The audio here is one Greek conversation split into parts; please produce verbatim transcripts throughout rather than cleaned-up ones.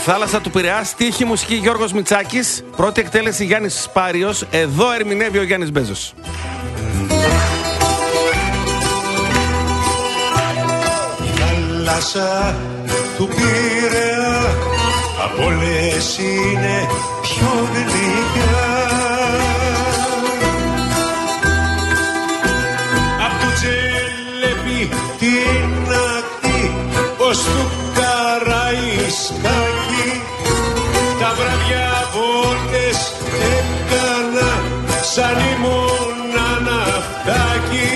θάλασσα του Πειραιά, στίχη μουσική Γιώργος Μητσάκης, πρώτη εκτέλεση Γιάννης Σπάριος. Εδώ ερμηνεύει ο Γιάννης Μπέζος. Θάλασσα του Πειραιά από όλες είναι πιο γλυκιά. Απ' του Τζέλεπι την ακτή ως του Καραϊσκάκη, τα βράδια βόλτες έκανα σαν ήμουν ναυτάκι.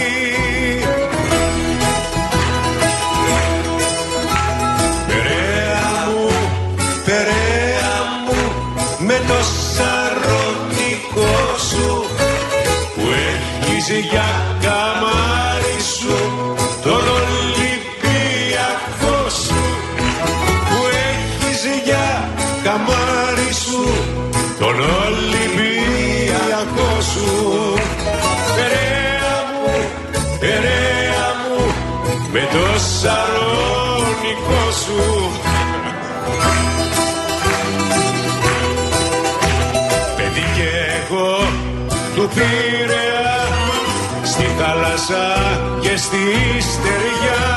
Περαία μου, Περαία μου, με το σαρωνικό σου που έχεις για καμάρι σου τον Ολυμπιακό σου, που έχεις για καμάρι σου τον Ολυμπιακό σου. Περαία μου, Περαία μου, με το σαρωνικό σου. Παιδί κι εγώ του Πειραιά, στη θάλασσα και στη στεριά.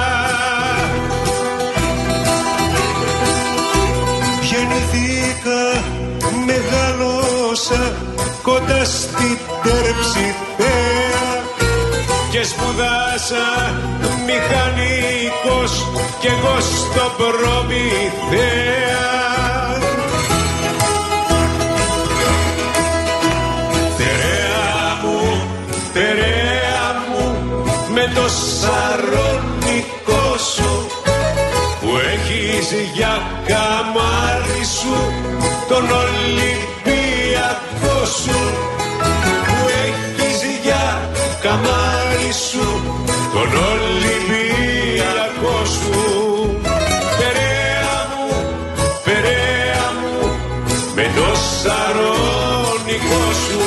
Γεννηθήκα, μεγάλωσα κοντά στη Τερψιθέα και σπουδάσα μηχανικός κι εγώ στο Προμηθέα. Περαία μου, Περαία μου, με το σαρωνικό σου που έχεις για καμάρι σου τον Ολυμπιακό σου, που έχεις για καμάρι σου τον Ολυμπιακό σου. Περαία μου, Περαία μου, με το σαρωνικό σου.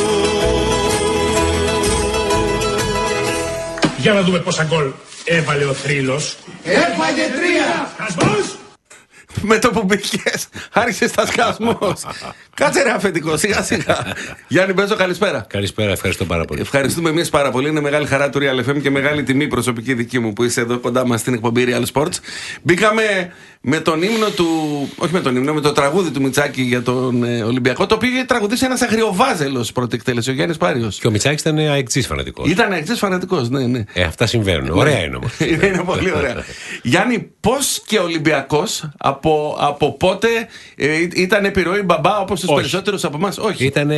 Για να δούμε πόσα γκολ έβαλε ο Θρύλος. Έφαγε τρία! Σκασμός! Με το που μπήκες, άρχισε τα σκασμός. Κάτσε ρε αφεντικό, σιγά σιγά. Γιάννη Μπέζο, καλησπέρα. Καλησπέρα, ευχαριστώ πάρα πολύ. Ευχαριστούμε εμείς πάρα πολύ. Είναι μεγάλη χαρά του Real εφ εμ και μεγάλη τιμή προσωπική δική μου που είσαι εδώ κοντά μας στην εκπομπή Real Sports. Μπήκαμε με τον ύμνο του. Όχι με τον ύμνο, με το τραγούδι του Μητσάκη για τον ε, Ολυμπιακό. Το οποίο είχε τραγουδίσει ένας αγριοβάζελος πρώτη εκτέλεση, ο Γιάννης Σπάριος. Και ο Μητσάκης ήταν αεξής φανατικός. Ήταν αεξής φανατικός, ναι, ναι. Ε, αυτά συμβαίνουν. Ωραία είναι όμως. είναι, είναι πολύ ωραία. Γιάννη, πώς και Ολυμπιακός από, από πότε ε, ήταν επιρροή μπαμπά όπως τους περισσότερους από εμάς? Όχι. Ήταν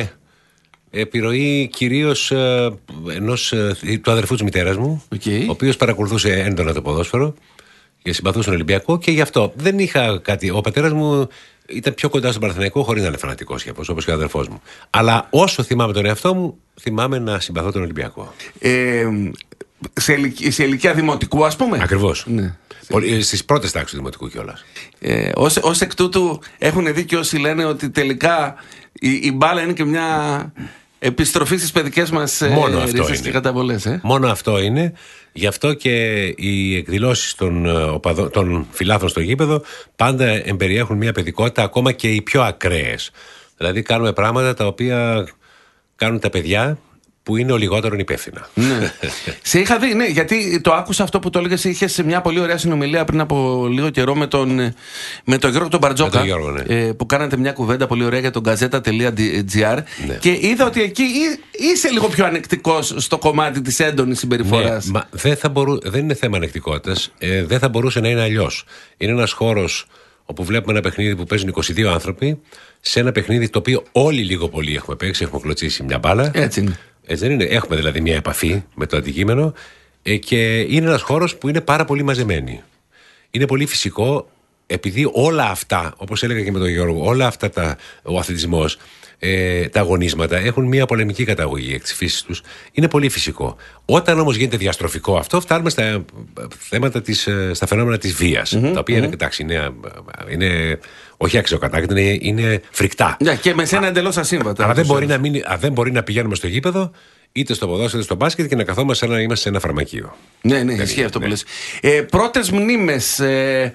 επιρροή κυρίως ε, ενός ε, του αδερφού της μητέρας μου, okay. ο οποίος παρακολουθούσε έντονα το ποδόσφαιρο και συμπαθούσε τον Ολυμπιακό και γι' αυτό δεν είχα κάτι. Ο πατέρας μου ήταν πιο κοντά στον Παναθηναϊκό χωρίς να είναι φανατικός όπως και ο αδερφός μου. Αλλά όσο θυμάμαι τον εαυτό μου, θυμάμαι να συμπαθώ τον Ολυμπιακό. Ε, σε, ηλικία, σε ηλικία δημοτικού, ας πούμε. Ακριβώς. Ναι. Στις πρώτες τάξεις του δημοτικού κιόλας. Ε, ως, ως εκ τούτου έχουν δίκιο όσοι λένε ότι τελικά η, η μπάλα είναι και μια επιστροφή στις παιδικές μας ρίζες και καταβολές. Ε? Μόνο αυτό είναι. Γι' αυτό και οι εκδηλώσεις των, οπαδο, των φιλάθλων στο γήπεδο πάντα εμπεριέχουν μια παιδικότητα, ακόμα και οι πιο ακραίες. Δηλαδή κάνουμε πράγματα τα οποία κάνουν τα παιδιά που είναι ο λιγότερον υπεύθυνα. Ναι. Σε είχα δει, ναι, γιατί το άκουσα αυτό που το έλεγες. Είχες σε μια πολύ ωραία συνομιλία πριν από λίγο καιρό με τον, με τον Γιώργο τον Μπαρτζόκα. Γιώργο, ναι. ε, που κάνατε μια κουβέντα πολύ ωραία για τον γκαζέτα τελεία τζι άρ. Ναι. Και είδα ότι εκεί είσαι λίγο πιο ανεκτικός στο κομμάτι της έντονης συμπεριφοράς. Ναι, μα δεν, θα μπορού, δεν είναι θέμα ανεκτικότητας. Ε, δεν θα μπορούσε να είναι αλλιώς. Είναι ένας χώρος όπου βλέπουμε ένα παιχνίδι που παίζουν είκοσι δύο άνθρωποι, σε ένα παιχνίδι το οποίο όλοι λίγο πολύ έχουμε παίξει, έχουμε κλωτσίσει μια μπάλα. Έτσι είναι. Έτσι δεν είναι. Έχουμε δηλαδή μια επαφή με το αντικείμενο ε, και είναι ένας χώρος που είναι πάρα πολύ μαζεμένοι. Είναι πολύ φυσικό, επειδή όλα αυτά, όπως έλεγα και με τον Γιώργο, όλα αυτά τα, ο αθλητισμός, ε, τα αγωνίσματα έχουν μια πολεμική καταγωγή εκ της φύσης τους. Είναι πολύ φυσικό. Όταν όμως γίνεται διαστροφικό αυτό, φτάνουμε στα, θέματα της, στα φαινόμενα της βίας. Mm-hmm, τα οποία mm-hmm. είναι, εντάξει, είναι, είναι όχι αξιοκατάκριτα, είναι, είναι φρικτά. Yeah, και με σένα εντελώς ασύμβατα. Αλλά δεν μπορεί, να μην, δεν μπορεί να πηγαίνουμε στο γήπεδο, είτε στο ποδόσφαιρο είτε στο μπάσκετ και να καθόμαστε σαν να είμαστε σε ένα φαρμακείο. Ναι, ναι, ισχύει αυτό ναι. που λες. Ε, πρώτες μνήμες. Ε,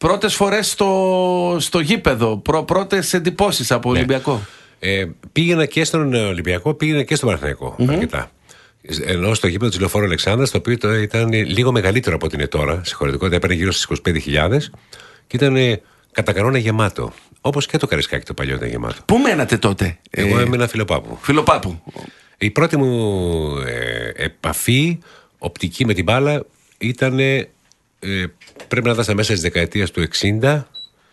Πρώτες φορές στο, στο γήπεδο, πρω, πρώτες εντυπώσεις από Ναι. Ολυμπιακό. Ε, πήγαινα και στον Ολυμπιακό, πήγαινα και στον Παναθηναϊκό mm-hmm. αρκετά. Ενώ στο γήπεδο της Λεωφόρου Αλεξάνδρας, το οποίο το ήταν λίγο μεγαλύτερο από ό,τι είναι τώρα, σε χωρητικότητα έπαιρνε γύρω στις είκοσι πέντε χιλιάδες και ήταν κατά κανόνα γεμάτο. Όπως και το Καρισκάκι το παλιό ήταν γεμάτο. Πού μένατε τότε? Εγώ ε, έμενα Φιλοπάπου. Φιλοπάπου. Η πρώτη μου ε, επαφή οπτική με την μπάλα ήταν, ε, πρέπει να ήταν στα μέσα της δεκαετίας του εξήντα,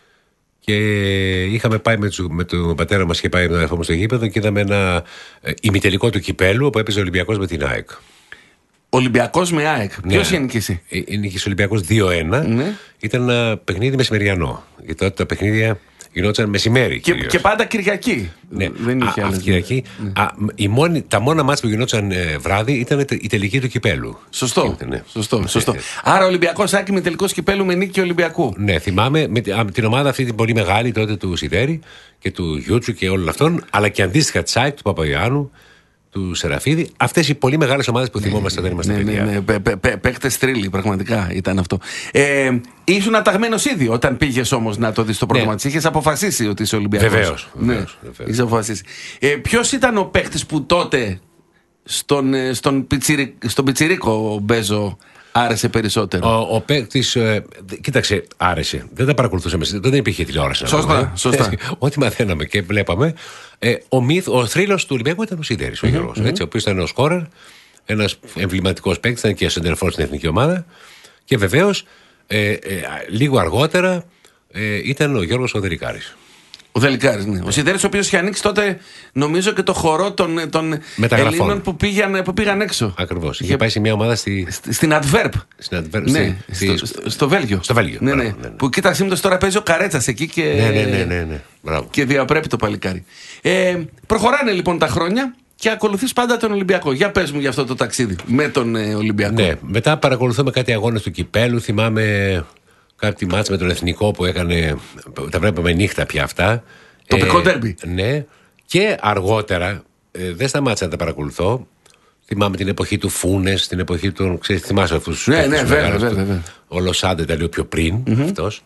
και είχαμε πάει με, του, με τον πατέρα μας και πάει με τον αδερφό μου στο γήπεδο και είδαμε ένα ε, ημιτελικό του κυπέλου όπου έπαιζε ο Ολυμπιακός με την ΑΕΚ. Ολυμπιακός με ΑΕΚ. Ναι. Ποιος είχε νικήσει? Ε, νίκησε ο Ολυμπιακός δύο ένα. Ναι. Ήταν ένα παιχνίδι μεσημεριανό. Γιατί τότε τα παιχνίδια γινόταν μεσημέρι. Και, και πάντα Κυριακή. Ναι. Δεν είχε Α, άλλες. αυτή Κυριακή. Ναι. Α, η μόνη, τα μόνα μάτς που γινόταν ε, βράδυ ήταν η τελική του κυπέλου. Σωστό. Ναι. Σωστό, σωστό. Άρα Ολυμπιακός ΑΕΚ με τελικός κυπέλου με νίκη Ολυμπιακού. Ναι, θυμάμαι με την ομάδα αυτή την πολύ μεγάλη τότε του Σιδέρη και του Γιούτσου και όλων αυτών, αλλά και αντίστοιχα τη ΑΕΚ, του Παπαϊωάννου, του Σεραφίδη. Αυτές οι πολύ μεγάλες ομάδες που θυμόμαστε όταν είμαστε ναι, παιδιά. Ναι, ναι. Παίχτες τρίλοι, πραγματικά ήταν αυτό. Ε, ήσουν αταγμένος ήδη όταν πήγες όμως να το δεις το πρόγραμμα. Ναι. Της είχες αποφασίσει ότι είσαι Ολυμπιακός. Βεβαίως. Ναι, είχες αποφασίσει. Ε, ποιος ήταν ο παίχτης που τότε στον, στον, πιτσιρι, στον Πιτσιρίκο Μπέζο άρεσε περισσότερο? Ο, ο παίκτης, ε, κοίταξε, άρεσε. Δεν τα παρακολουθούσαμε. Δεν υπήρχε τηλεόραση. Σωστά, σωστά. Ό,τι μαθαίναμε και βλέπαμε. Ε, ο μύθ, ο θρύλος του Ολυμπιακού ήταν ο Σιδέρης, mm-hmm, ο Γιώργος. Mm-hmm. Έτσι, ο οποίος ήταν ο σκόρερ, ένας εμβληματικός παίκτης, ήταν και σεντερφόρ στην εθνική ομάδα. Και βεβαίως, ε, ε, λίγο αργότερα, ε, ήταν ο Γιώργος ο Δελικάρης. Ο Δελικάρης, ναι. Ο Σιδέρης, ο οποίος είχε ανοίξει τότε, νομίζω, και το χορό των, των Ελλήνων που πήγαν, που πήγαν έξω. Ακριβώς. Είχε, είχε πάει σε μια ομάδα στη... στην Adverb. Στην Adverb, ναι, στη... στο, στο, στο Βέλγιο. Στο Βέλγιο. Ναι, ναι. Ναι, ναι. Που κοίτα σύμπτωση τώρα παίζει ο Καρέτσας εκεί και. Ναι, ναι, ναι. ναι, ναι. Μπράβο. Και διαπρέπει το παλικάρι. Ε, προχωράνε λοιπόν τα χρόνια και ακολουθείς πάντα τον Ολυμπιακό. Για πες μου για αυτό το ταξίδι με τον ε, Ολυμπιακό. Ναι, μετά παρακολουθούμε κάτι αγώνες του κυπέλου. Θυμάμαι κάτι μάτς με τον Εθνικό που έκανε. Τα βλέπαμε νύχτα πια αυτά. Τοπικό ντέρμπι. Ε, ναι. Και αργότερα, ε, δεν σταμάτησα να τα παρακολουθώ. Θυμάμαι την εποχή του Φούνες, την εποχή των. Ξέρεις, θυμάσαι αυτούς τους. Ναι, ναι, βέβαια, βέβαια. Ο Λοσάντε ήταν λίγο πιο πριν mm-hmm. αυτός.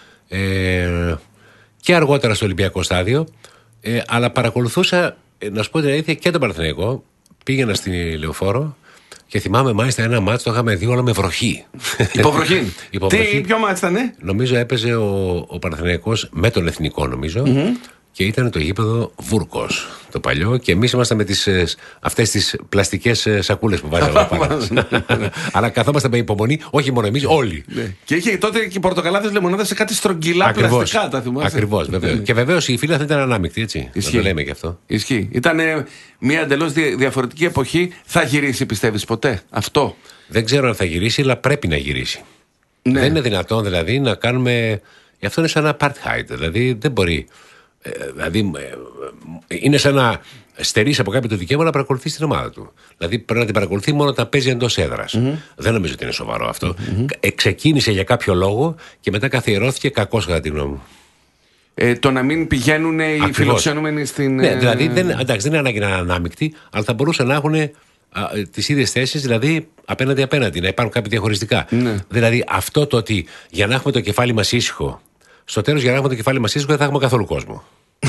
Ε, και αργότερα στο Ολυμπιακό στάδιο. Ε, αλλά παρακολουθούσα, ε, να σου πω την αλήθεια, και τον Παναθηναϊκό. Πήγαινα στην Λεωφόρο. Και θυμάμαι μάλιστα ένα μάτς το είχαμε δει όλα με βροχή. Υποβροχή. Υποβροχή. Τι, ποιο μάτς ήταν? Νομίζω έπαιζε ο, ο Παναθηναϊκός με τον Εθνικό, νομίζω. Mm-hmm. Και ήταν το γήπεδο Βούρκος, το παλιό. Και εμείς ήμασταν με τις, αυτές τις πλαστικές σακούλες που βάζαμε εδώ πάνω. Αλλά καθόμαστε με υπομονή, όχι μόνο εμείς, όλοι. Ναι. Και είχε τότε και οι πορτοκαλάδες λεμονάδες σε κάτι στρογγυλά Ακριβώς. πλαστικά, τα θυμάσαι. Ακριβώς, βέβαια. Και βεβαίως η φύλλα θα ήταν ανάμεικτη, έτσι. Ισχύει. Να το λέμε και αυτό. Ισχύει. Ήταν μια εντελώς διαφορετική εποχή. Θα γυρίσει, πιστεύεις, ποτέ αυτό? Δεν ξέρω αν θα γυρίσει, αλλά πρέπει να γυρίσει. Ναι. Δεν είναι δυνατόν δηλαδή να κάνουμε. Αυτό είναι σαν ένα apartheid. Δηλαδή δεν μπορεί. Ε, δηλαδή ε, είναι σαν να στερήσει από κάποιον το δικαίωμα να παρακολουθεί την ομάδα του. Δηλαδή πρέπει να την παρακολουθεί μόνο όταν παίζει εντός έδρας. Mm-hmm. Δεν νομίζω ότι είναι σοβαρό αυτό. Mm-hmm. Ε, ξεκίνησε για κάποιο λόγο και μετά καθιερώθηκε κακώς, κατά τη γνώμη μου. Ε, το να μην πηγαίνουν οι Ακριβώς. φιλοξενούμενοι στην. Ναι, δηλαδή δεν, εντάξει, δεν είναι ανάγκη να είναι ανάμεικτοι, αλλά θα μπορούσαν να έχουν τις ίδιες θέσεις, δηλαδή απέναντι-απέναντι, να υπάρχουν κάποια διαχωριστικά. Ναι. Δηλαδή αυτό το ότι για να έχουμε το κεφάλι μας ήσυχο, στο τέλος για να έχουμε το κεφάλι μας ήσυχο δεν θα έχουμε καθόλου κόσμο.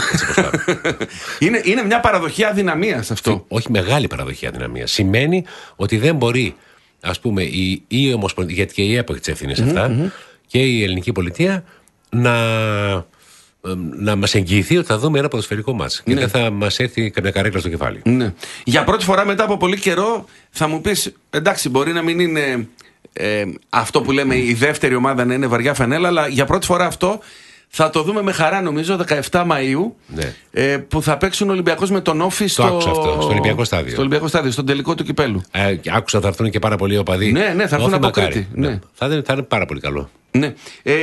είναι, είναι μια παραδοχή αδυναμίας αυτό. Όχι, μεγάλη παραδοχή αδυναμίας. Σημαίνει ότι δεν μπορεί, ας πούμε, η, η Ομοσπονδία, γιατί και η ΕΠΟ έχει τις ευθύνες mm-hmm, αυτά, mm-hmm. και η ελληνική πολιτεία να. να μας εγγυηθεί ότι θα δούμε ένα ποδοσφαιρικό μάτς. Ναι. Και δεν θα μας έρθει καμιά καρέκλα στο κεφάλι. Ναι. Για πρώτη φορά μετά από πολύ καιρό θα μου πεις, εντάξει, μπορεί να μην είναι ε, αυτό που λέμε η δεύτερη ομάδα να είναι βαριά φανέλα, αλλά για πρώτη φορά αυτό θα το δούμε με χαρά, νομίζω, δεκαεφτά Μαΐου, ναι. ε, που θα παίξουν ο Ολυμπιακός με τον Όφη στο... αυτό, στο Ολυμπιακό στάδιο. Στο Ολυμπιακό στάδιο, στον τελικό του κυπέλου. Ε, άκουσα θα έρθουν και πάρα πολλοί οπαδοί. Ναι, ναι, θα έρθουν από Κρήτη. Ναι. Ναι. Θα, είναι, θα είναι πάρα πολύ καλό. Ναι. Ε,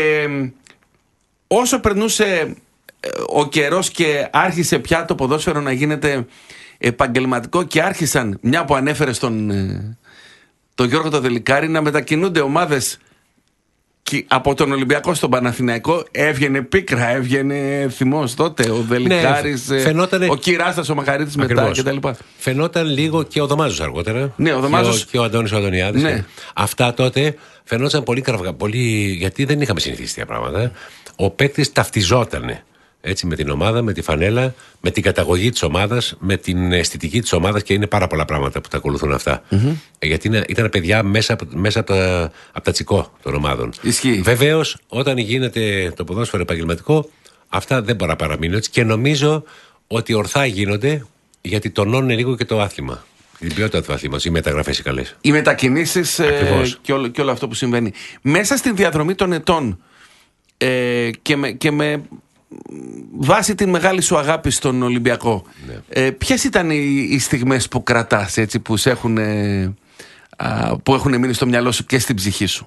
όσο περνούσε ο καιρός και άρχισε πια το ποδόσφαιρο να γίνεται επαγγελματικό και άρχισαν, μια που ανέφερε στον τον Γιώργο το Δελικάρη, να μετακινούνται ομάδες Και από τον Ολυμπιακό στον Παναθηναϊκό έβγαινε πίκρα, έβγαινε θυμός τότε. Ο Δελικάρης, ναι, φαινότανε... ο Κυράστας, ο Μαχαρίτης μετά κτλ. Φαινόταν λίγο και ο Δωμάζος αργότερα. Ναι, ο Δωμάζος. Και ο, και ο Αντώνης ο Αντωνιάδης. Ναι. Αυτά τότε φαινόταν πολύ κραυγα. Πολύ... Γιατί δεν είχαμε συνηθίσει τέτοια πράγματα. Ο παίκτης ταυτιζότανε. Έτσι, με την ομάδα, με τη φανέλα, με την καταγωγή της ομάδας, με την αισθητική της ομάδας, και είναι πάρα πολλά πράγματα που τα ακολουθούν αυτά. Mm-hmm. Γιατί είναι, ήταν παιδιά μέσα, μέσα από, τα, από τα τσικό των ομάδων. Ισχύει. Βεβαίως, όταν γίνεται το ποδόσφαιρο επαγγελματικό, αυτά δεν μπορεί να παραμείνουν έτσι, και νομίζω ότι ορθά γίνονται, γιατί τονώνουν λίγο και το άθλημα. Την ποιότητα του αθλήματος, οι μεταγραφές οι καλές. Οι μετακινήσεις ε, και, όλο, και όλο αυτό που συμβαίνει. Μέσα στην διαδρομή των ετών ε, και με. Και με βάσει την μεγάλη σου αγάπη στον Ολυμπιακό, ναι. ε, ποιες ήταν οι, οι στιγμές που κρατάς, έτσι, που, έχουν, ε, α, που έχουν μείνει στο μυαλό σου και στην ψυχή σου?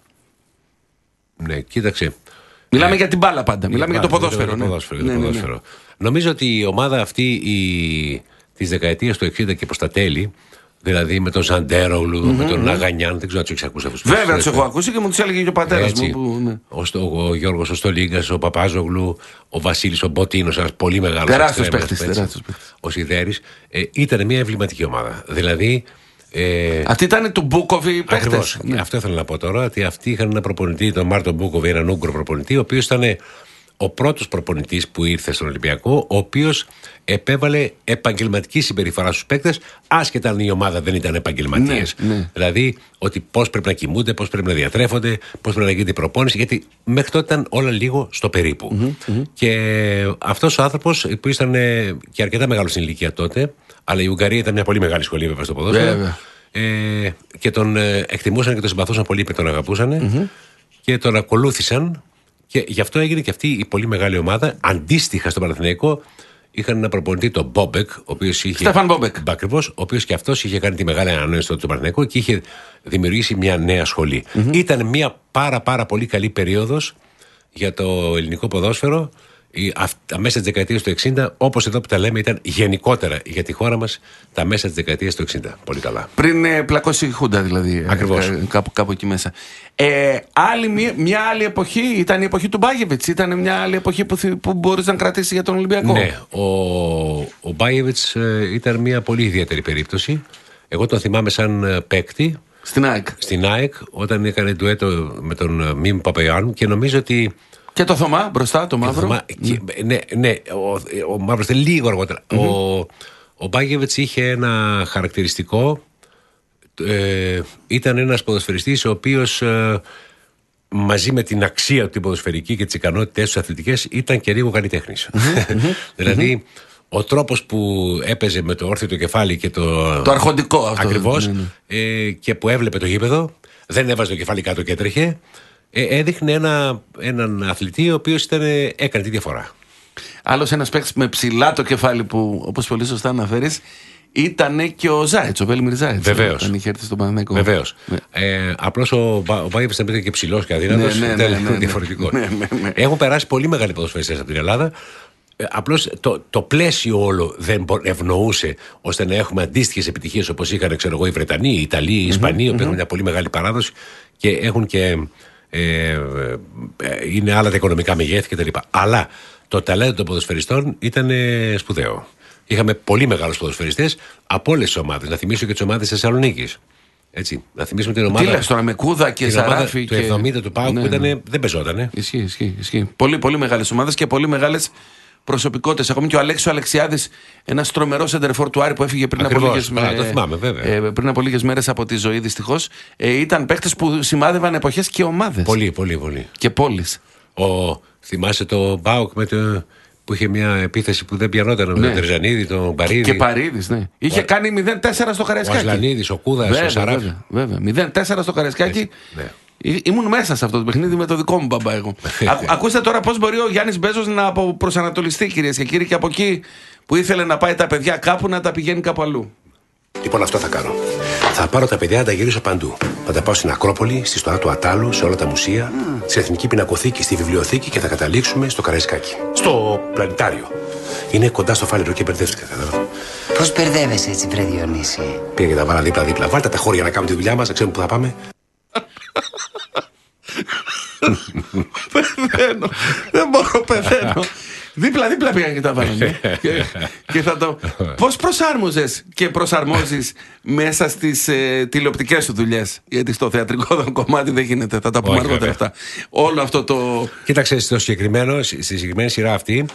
Ναι, κοίταξε. Μιλάμε ε, για την μπάλα πάντα, μιλάμε για, για το ποδόσφαιρο. Για το ναι. ποδόσφαιρο, ναι, για το ναι, ποδόσφαιρο. Ναι. Νομίζω ότι η ομάδα αυτή η, της δεκαετίας του εξήντα και προς τα τέλη, δηλαδή με τον Ζαντέρογλου, mm-hmm, με τον mm-hmm. Ναγανιάν, δεν ξέρω αν του έχεις ακούσει αυτούς. Βέβαια, τους έχω ακούσει και μου τους έλεγε και ο πατέρας μου. Που, ναι. ο, στο, ο Γιώργος ο Στολίγκας, ο Παπάζογλου, ο Βασίλης ο Μποτίνος, ένας πολύ μεγάλος τεράστιος παίκτης. Ο Σιδέρης. Ε, ήταν μια εμβληματική ομάδα. Δηλαδή. Ε, αυτή ήταν του Μπούκοβι παίκτες. Ναι. Αυτό ήθελα να πω τώρα, ότι αυτοί είχαν ένα προπονητή, τον Μάρτον Μπούκοβι, έναν Ούγκρο προπονητή, ο οποίος ήταν ο πρώτος προπονητής που ήρθε στον Ολυμπιακό, ο οποίος επέβαλε επαγγελματική συμπεριφορά στους παίκτες, άσχετα αν η ομάδα δεν ήταν επαγγελματίες. Ναι, ναι. Δηλαδή, ότι πώς πρέπει να κοιμούνται, πώς πρέπει να διατρέφονται, πώς πρέπει να γίνεται η προπόνηση, γιατί μέχρι τότε ήταν όλα λίγο στο περίπου. Mm-hmm, mm-hmm. Και αυτός ο άνθρωπος, που ήταν και αρκετά μεγάλο στην ηλικία τότε, αλλά η Ουγγαρία ήταν μια πολύ μεγάλη σχολή, βέβαια, στο ποδόσφαιρο. Ε, και τον ε, εκτιμούσαν και τον συμπαθούσαν πολύ, και τον αγαπούσαν mm-hmm. και τον ακολούθησαν. Και γι' αυτό έγινε και αυτή η πολύ μεγάλη ομάδα. Αντίστοιχα στον Παναθηναϊκό είχαν ένα προπονητή, τον Μπόμπεκ, ο οποίος είχε. Στέφαν Μπόμπεκ. Ακριβώς, ο οποίος και αυτός είχε κάνει τη μεγάλη ανανέωση του Παναθηναϊκού και είχε δημιουργήσει μια νέα σχολή. Mm-hmm. Ήταν μια πάρα πάρα πολύ καλή περίοδος για το ελληνικό ποδόσφαιρο. Τα μέσα της δεκαετίας του εξήντα, όπως εδώ που τα λέμε, ήταν γενικότερα για τη χώρα μας τα μέσα της δεκαετίας του εξήντα. Πολύ καλά. Πριν ε, πλακώσει η Χούντα, δηλαδή. Ακριβώς. Ε, κάπου, κάπου εκεί μέσα. Ε, άλλη, μια, μια άλλη εποχή ήταν η εποχή του Μπάγεβιτς. Ήταν μια άλλη εποχή που, που μπορείς να κρατήσει για τον Ολυμπιακό. Ναι. Ο, ο Μπάγεβιτς ε, ήταν μια πολύ ιδιαίτερη περίπτωση. Εγώ τον θυμάμαι σαν παίκτη. Στην ΑΕΚ. Στην ΑΕΚ, όταν έκανε ντουέτο με τον Μίμη Παπαϊωάννου, και νομίζω ότι. Και το Θωμά μπροστά, το μαύρο. Θωμά, mm. και, ναι, ναι, ο, ο μαύρος ήταν λίγο αργότερα. Mm-hmm. Ο, ο Μπάγεβιτς είχε ένα χαρακτηριστικό. Ε, ήταν ένας ποδοσφαιριστής ο οποίος ε, μαζί με την αξία του την ποδοσφαιρική και τις ικανότητες του αθλητικές ήταν και λίγο καλλιτέχνης. Mm-hmm. Δηλαδή mm-hmm. ο τρόπος που έπαιζε με το όρθιο το κεφάλι και το. Το αρχοντικό αυτό. Ακριβώς. Mm-hmm. Ε, και που έβλεπε το γήπεδο, δεν έβαζε το κεφάλι κάτω και έτρεχε. Ε, έδειχνε ένα, έναν αθλητή ο οποίος ήταν, έκανε τη διαφορά. Άλλος ένας παίκτης με ψηλά το κεφάλι που, όπως πολύ σωστά αναφέρεις, ήταν και ο Ζάιτς, ο Βέλμιρ Ζάιτς. Βεβαίως. Όταν είχε έρθει στον Παναθηναϊκό. Βεβαίως. Ναι. Ε, απλώς ο, ο Μπάγεβιτς ήταν και ψηλός και αδύνατος. Ναι, ναι, ήταν ναι, ναι, ναι, διαφορετικό. ναι, ναι, ναι. Έχουν περάσει πολύ μεγάλοι ποδοσφαιριστές από την Ελλάδα. Ε, απλώς το, το πλαίσιο όλο δεν ευνοούσε ώστε να έχουμε αντίστοιχες επιτυχίες όπως είχαν, ξέρω εγώ, οι Βρετανοί, οι Ιταλοί, οι Ισπανοί, mm-hmm. που έχουν μια πολύ μεγάλη παράδοση και έχουν και. Ε, ε, είναι άλλα τα οικονομικά μεγέθη κτλ. Αλλά το ταλέντο των ποδοσφαιριστών ήταν ε, σπουδαίο. Είχαμε πολύ μεγάλους ποδοσφαιριστές από όλες τις ομάδες. Να θυμίσω και τις ομάδες της Θεσσαλονίκης. Έτσι. Να θυμίσουμε την ομάδα. Τι λες τώρα, με Κούδα και Ζαράφη. Του και... εβδομήντα του ΠΑΟΚ, ναι, που ήτανε, δεν πεζότανε. Ισχύει, ισχύει, ισχύει. Πολύ, πολύ μεγάλες ομάδες και πολύ μεγάλες προσωπικότητες. Ακόμη και ο Αλέξης ο Αλεξιάδης, ένας τρομερός σεντερφόρ του Άρη που έφυγε πριν Ακριβώς, από λίγες μέρες. Το θυμάμαι, βέβαια. Ε, πριν από λίγες μέρες από τη ζωή, δυστυχώς. Ε, ήταν παίκτες που σημάδευαν εποχές και ομάδες. Πολύ, πολύ, πολύ. Και πόλεις. Ο, θυμάσαι το ΠΑΟΚ με το. Που είχε μια επίθεση που δεν πιανόταν με, ναι, τον Τερζανίδη, τον Παρίδη. Και Παρίδης, ναι. Είχε ο... κάνει μηδέν τέσσερα στο Καραϊσκάκι. Ο Ασλανίδης, ο Κούδας, ο Σαράφη. Βέβαια, βέβαια. μηδέν τέσσερα στο Καραϊσκάκι. Ναι. Ήμουν μέσα σε αυτό το παιχνίδι με το δικό μου μπαμπά εγώ. Ακού, ακούστε τώρα πώς μπορεί ο Γιάννης Μπέζος να προσανατολιστεί, κυρίες και κύριοι, και από εκεί που ήθελε να πάει τα παιδιά κάπου να τα πηγαίνει κάπου αλλού. Λοιπόν, αυτό θα κάνω. Θα πάρω τα παιδιά να τα γυρίσω παντού. Θα τα πάω στην Ακρόπολη, στη Στοά του Ατάλου, σε όλα τα μουσεία, mm. στην Εθνική Πινακοθήκη, στη Βιβλιοθήκη και θα καταλήξουμε στο Καραϊσκάκι. Στο Πλανητάριο. Είναι κοντά στο Φάληρο και μπερδεύτηκα. Πώς μπερδεύεσαι έτσι, βρε Διονύση? Πήγα και τα βάλα δίπλα-δίπλα. Βάλτε τα χώρια να κάνουμε τη δουλειά μας, να ξέρουμε που θα πάμε. Πεθαίνω. Δεν μπορώ, πεθαίνω. Δίπλα-δίπλα πήγαν και τα βάλανε. και, και θα το... Πώς προσάρμοζες και προσαρμόζεις μέσα στις ε, τηλεοπτικές σου δουλειές? Γιατί στο θεατρικό κομμάτι δεν γίνεται, θα τα πούμε αργότερα αυτά. Όλο αυτό το... Κοίταξε, στο συγκεκριμένο, στη συγκεκριμένη σειρά αυτή,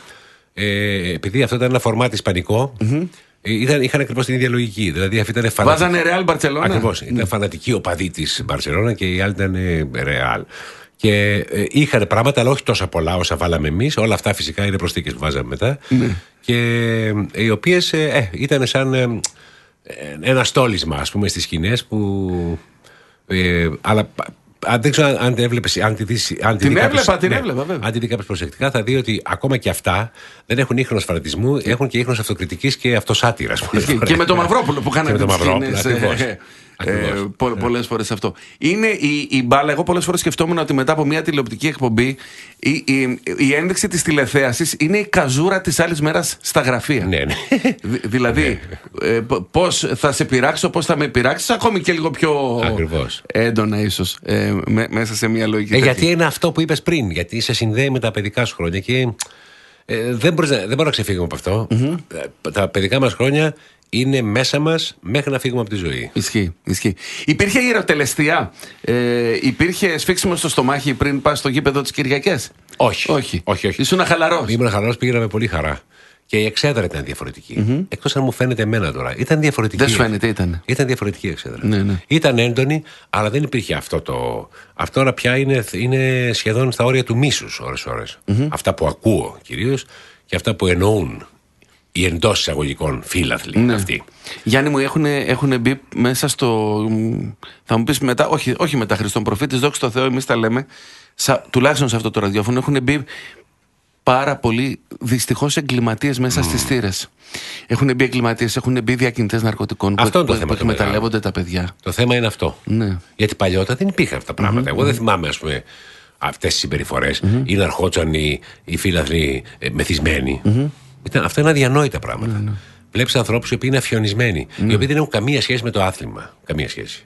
ε, επειδή αυτό ήταν ένα φορμάτι ισπανικό, mm-hmm. Ήταν, είχαν ακριβώς την ίδια λογική. Δηλαδή αυτή ήταν φανατική. Βάζανε Ρεάλ Μπαρτσελόνα. Ακριβώς. Ναι. Ήταν φανατική οπαδή της Μπαρτσελόνα και οι άλλοι ήταν Ρεάλ. Και ε, είχαν πράγματα, αλλά όχι τόσα πολλά όσα βάλαμε εμείς. Όλα αυτά φυσικά είναι προσθήκες που βάζαμε μετά. Ναι. Και ε, οι οποίες ε, ήταν σαν ε, ένα στόλισμα, ας πούμε, στις σκηνές που. Ε, αλλά. Αν δεν ξέρω αν έβλεπες, αν τη δεις, αν την δει έβλεπα, κάποιος, την ναι, έβλεπα, βέβαια. Αν τη δει κάποιος προσεκτικά, θα δει ότι ακόμα και αυτά δεν έχουν ίχνος φανατισμού, έχουν και ίχνος αυτοκριτικής και αυτοσάτυρας. Και, και με το Μαυρόπουλο που κάνανε τις σκηνές. Ε, πο, πολλές φορές αυτό. Είναι η, η μπάλα. Εγώ πολλές φορές σκεφτόμουν ότι μετά από μια τηλεοπτική εκπομπή η, η, η ένδειξη της τηλεθέασης είναι η καζούρα της άλλης μέρας στα γραφεία. Ναι, ναι. Δη, δηλαδή, ναι. Ε, πώς θα σε πειράξω, πώς θα με πειράξεις, ακόμη και λίγο πιο Ακριβώς. έντονα ίσως ε, με, μέσα σε μια λογική. Ε, γιατί είναι αυτό που είπες πριν, γιατί σε συνδέει με τα παιδικά σου χρόνια και ε, δεν μπορώ να ξεφύγουμε από αυτό. Mm-hmm. Τα παιδικά μας χρόνια είναι μέσα μας μέχρι να φύγουμε από τη ζωή. Ισχύει, ισχύει. Υπήρχε ιεροτελεστία, ε, υπήρχε σφίξιμο στο στομάχι πριν πας στο γήπεδο τις Κυριακές? Όχι. Όχι. όχι, όχι. Ήσουν χαλαρός? Ήμουν χαλαρός, πήγαινα με πολύ χαρά. Και η εξέδρα ήταν διαφορετική. Mm-hmm. Εκτός αν μου φαίνεται εμένα τώρα. Ήταν διαφορετική. Δεν σου φαίνεται, ήταν. Ήταν διαφορετική η εξέδρα. Ναι, ναι. Ήταν έντονη, αλλά δεν υπήρχε αυτό το. Αυτό τώρα πια είναι, είναι σχεδόν στα όρια του μίσους ώρες-ώρες. Mm-hmm. Αυτά που ακούω κυρίως και αυτά που εννοούν οι εντός εισαγωγικών φίλαθλοι, ναι, αυτοί. Γιάννη μου, έχουν μπει μέσα στο. Θα μου πεις μετά, όχι, όχι μετά Χριστόν Προφήτης, δόξα τω Θεώ, εμείς τα λέμε, σα, τουλάχιστον σε αυτό το ραδιόφωνο, έχουν μπει πάρα πολλοί δυστυχώς εγκληματίες μέσα mm. στις θύρες. Έχουν μπει εγκληματίες, έχουν μπει διακινητές ναρκωτικών αυτό που, που, που εκμεταλλεύονται τα παιδιά. Το θέμα είναι αυτό. Ναι. Γιατί παλιότερα δεν υπήρχαν αυτά τα πράγματα. Mm-hmm. Εγώ δεν θυμάμαι, ας πούμε, αυτές τις συμπεριφορές mm-hmm. ή να ερχόντουσαν οι, οι φίλαθλοι ε, μεθυσμένοι. Mm-hmm. Ήταν, αυτά είναι αδιανόητα πράγματα. Mm-hmm. Βλέπεις ανθρώπους οι οποίοι είναι αφιονισμένοι, mm-hmm. οι οποίοι δεν έχουν καμία σχέση με το άθλημα. Καμία σχέση.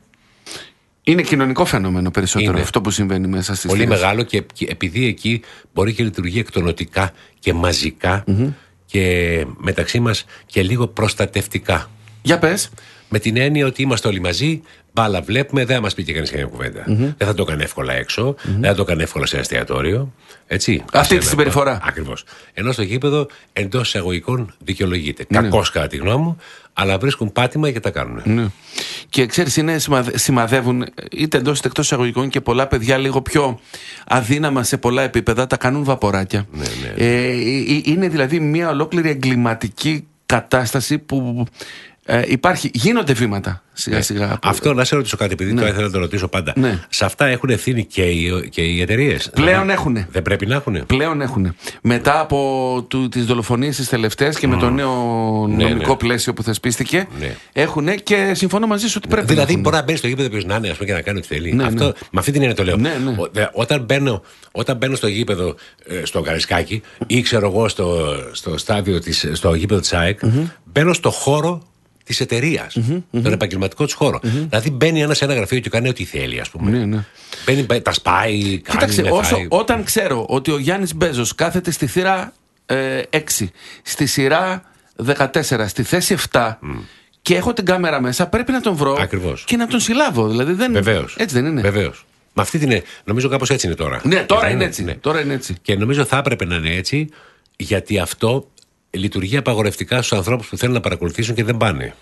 Είναι κοινωνικό φαινόμενο περισσότερο είναι αυτό που συμβαίνει μέσα στις πολύ θύρες. Μεγάλο και, και επειδή εκεί μπορεί και λειτουργεί εκτονοτικά και μαζικά mm-hmm. και μεταξύ μας και λίγο προστατευτικά. Για πες. Με την έννοια ότι είμαστε όλοι μαζί, μπάλα βλέπουμε, δεν θα μας πει και κανείς κανένα κουβέντα. Mm-hmm. Δεν θα το κάνει εύκολα έξω, mm-hmm. δεν θα το κάνει εύκολα σε ένα εστιατόριο. Έτσι. Αυτή τη συμπεριφορά. Ακριβώς. Ενώ στο γήπεδο εντός εισαγωγικών δικαιολογείται. Mm-hmm. Κακώς κατά τη γνώμη μου, αλλά βρίσκουν πάτημα και τα κάνουν. Mm-hmm. Και ξέρεις, είναι, σημαδεύουν είτε εντός είτε εκτός εισαγωγικών και πολλά παιδιά λίγο πιο αδύναμα σε πολλά επίπεδα, τα κάνουν βαποράκια. Ναι, ναι, ναι. Ε, είναι δηλαδή μια ολόκληρη εγκληματική κατάσταση που. Ε, υπάρχει, γίνονται βήματα σιγά ναι. σιγά. Αυτό να σε ρωτήσω κάτι, επειδή ναι. το ήθελα να το ρωτήσω πάντα. Ναι. Σε αυτά έχουν ευθύνη και οι, και οι εταιρείες. Πλέον δηλαδή, έχουν. Δεν πρέπει να έχουν. Πλέον έχουν. Μετά από του, τις δολοφονίες τις τελευταίες και mm. με το νέο ναι, νομικό ναι. πλαίσιο που θεσπίστηκε, ναι. έχουν και συμφωνώ μαζί σου ότι πρέπει δηλαδή, να έχουν. μπορεί να μπαίνει στο γήπεδο ποιος να είναι, ας πούμε, και να κάνει ό,τι θέλει. Ναι, Αυτό, ναι. Με αυτή την έννοια το λέω. Ναι, ναι. Ο, δε, όταν, μπαίνω, όταν μπαίνω στο γήπεδο ε, στο Καρισκάκι ή ξέρω εγώ στο, στο, στάδιο της, στο γήπεδο της ΑΕΚ, mm-hmm. μπαίνω στο χώρο της εταιρείας, mm-hmm, τον mm-hmm. επαγγελματικό της χώρο. Mm-hmm. Δηλαδή μπαίνει ένας σε ένα γραφείο και κάνει ό,τι θέλει, ας πούμε. Ναι, ναι. Μπαίνει, τα σπάει, κάνει. Κοίταξε, όσο, όταν ξέρω ότι ο Γιάννης Μπέζος κάθεται στη θύρα ε, έξι, στη σειρά δεκατέσσερα, στη θέση επτά mm. και έχω την κάμερα μέσα, πρέπει να τον βρω ακριβώς. Και να τον συλλάβω. Δηλαδή δεν... Βεβαίως. Έτσι δεν είναι. Βεβαίως. Με αυτή την. Νομίζω κάπως έτσι είναι τώρα. Ναι, τώρα είναι, είναι έτσι. Ναι. Τώρα είναι έτσι. Και νομίζω θα έπρεπε να είναι έτσι, γιατί αυτό λειτουργεί απαγορευτικά στους ανθρώπους που θέλουν να παρακολουθήσουν και δεν πάνε.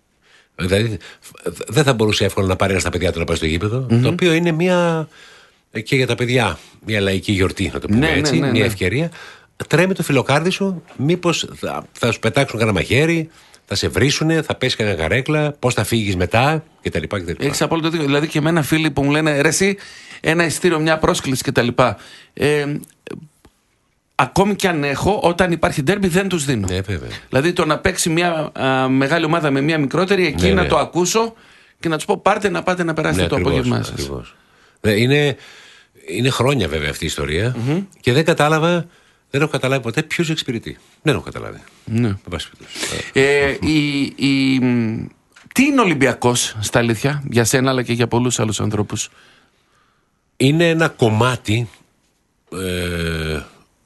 Δηλαδή δεν θα μπορούσε εύκολα να πάρει ένα στα παιδιά του να πάει στο γήπεδο, mm-hmm. το οποίο είναι μια. Και για τα παιδιά, μια λαϊκή γιορτή, να το πούμε ναι, έτσι, ναι, ναι, ναι. μια ευκαιρία. Τρέμει το φιλοκάρδι σου, μήπως θα, θα σου πετάξουν κανένα μαχαίρι, θα σε βρίσουνε, θα πέσει κανένα καρέκλα, πώς θα φύγεις μετά κτλ. Έχεις απόλυτο δίκιο. Δηλαδή και εμένα φίλοι που μου λένε ρε εσύ, ένα ειστήριο, μια πρόσκληση κτλ. Ε, Ακόμη και αν έχω, όταν υπάρχει ντέρμπι δεν τους δίνω. Ναι, βέβαια. Δηλαδή το να παίξει μια α, μεγάλη ομάδα με μια μικρότερη, εκεί ναι, να ναι. το ακούσω και να τους πω πάρτε να πάτε να περάσετε ναι, το ακριβώς, απόγευμά σας. Ναι, είναι, είναι χρόνια βέβαια αυτή η ιστορία mm-hmm. και δεν κατάλαβα, δεν έχω καταλάβει ποτέ ποιος εξυπηρετεί. Δεν έχω καταλάβει. Ναι. ε, η, η, τι είναι Ολυμπιακός στα αλήθεια, για σένα αλλά και για πολλούς άλλους ανθρώπους? είναι ένα κομμάτι ε,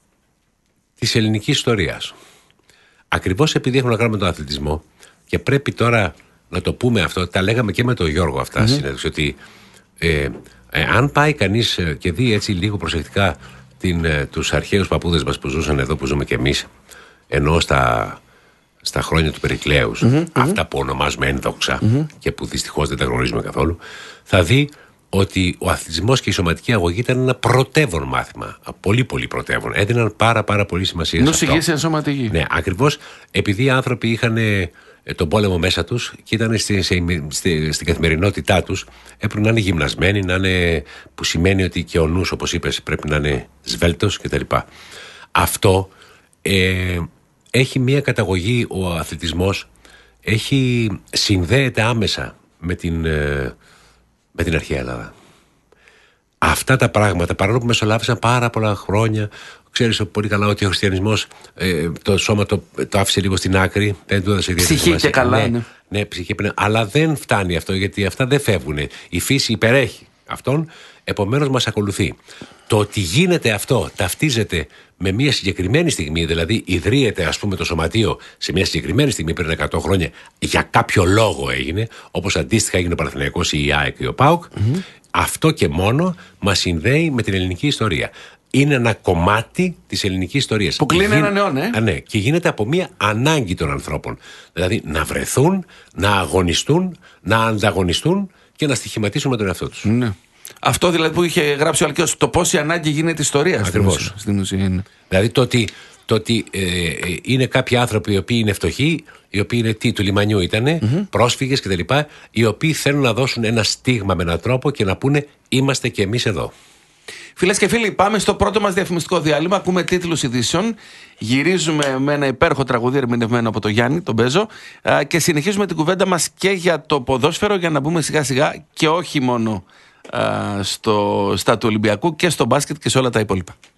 της ελληνικής ιστορίας. Ακριβώς επειδή έχουμε να κάνουμε τον αθλητισμό, και πρέπει τώρα να το πούμε αυτό, τα λέγαμε και με τον Γιώργο αυτά, mm-hmm. συνέντευξη, ότι ε, ε, αν πάει κανείς και δει έτσι λίγο προσεκτικά την, ε, τους αρχαίους παππούδες μας που ζούσαν εδώ που ζούμε κι εμείς, ενώ στα, στα χρόνια του Περικλέους, mm-hmm. αυτά που ονομάζουμε ένδοξα mm-hmm. και που δυστυχώς δεν τα γνωρίζουμε καθόλου, θα δει ότι ο αθλητισμός και η σωματική αγωγή ήταν ένα πρωτεύον μάθημα. Πολύ πολύ πρωτεύον. Έδιναν πάρα πάρα πολύ σημασία σε αυτό. Νοσηγήσια σωματική. Ναι, ακριβώς επειδή οι άνθρωποι είχαν ε, τον πόλεμο μέσα τους και ήταν στη, σε, στη, στην καθημερινότητά τους, έπρεπε να είναι γυμνασμένοι, να είναι, που σημαίνει ότι και ο νους, όπως είπες, πρέπει να είναι σβέλτος κτλ. Αυτό ε, έχει μια καταγωγή, ο αθλητισμός έχει, συνδέεται άμεσα με την... Ε, με την αρχαία Ελλάδα. Αυτά τα πράγματα, παρόλο που μεσολάβησαν πάρα πολλά χρόνια, ξέρεις πολύ καλά ότι ο χριστιανισμός ε, το σώμα το, το άφησε λίγο στην άκρη, δεν του έδωσε ιδιαίτερη σημασία. Ψυχή και καλά, ναι. ναι. Ναι, ψυχή, αλλά δεν φτάνει αυτό, γιατί αυτά δεν φεύγουν. Η φύση υπερέχει αυτόν, επομένως μας ακολουθεί. Το ότι γίνεται αυτό, ταυτίζεται με μια συγκεκριμένη στιγμή, δηλαδή ιδρύεται ας πούμε το σωματείο σε μια συγκεκριμένη στιγμή πριν εκατό χρόνια, για κάποιο λόγο έγινε, όπως αντίστοιχα έγινε ο Παναθηναϊκός, η ΑΕΚ και ο ΠΑΟΚ, mm-hmm. αυτό και μόνο μας συνδέει με την ελληνική ιστορία. Είναι ένα κομμάτι της ελληνικής ιστορίας. Που κλείνει έναν αιώνα, ε? Α, ναι, και γίνεται από μια ανάγκη των ανθρώπων. Δηλαδή να βρεθούν, να αγωνιστούν, να ανταγωνιστούν και να στοιχηματίσουν με τον εαυτό τους. Ναι. Αυτό δηλαδή που είχε γράψει ο Αλκαίος, το πώς η ανάγκη γίνεται ιστορία. Ακριβώς. Στην ουσία είναι. Δηλαδή το ότι, το ότι ε, ε, είναι κάποιοι άνθρωποι οι οποίοι είναι φτωχοί, οι οποίοι είναι τι, του λιμανιού ήτανε, mm-hmm. πρόσφυγες κτλ., οι οποίοι θέλουν να δώσουν ένα στίγμα με έναν τρόπο και να πούνε είμαστε και εμείς εδώ. Φίλες και φίλοι, πάμε στο πρώτο μας διαφημιστικό διάλειμμα. Ακούμε τίτλους ειδήσεων. Γυρίζουμε με ένα υπέροχο τραγούδι ερμηνευμένο από τον Γιάννη, τον Μπέζο. Και συνεχίζουμε την κουβέντα μας και για το ποδόσφαιρο, για να μπούμε σιγά σιγά και όχι μόνο στο, στα του Ολυμπιακού, και στο μπάσκετ και σε όλα τα υπόλοιπα.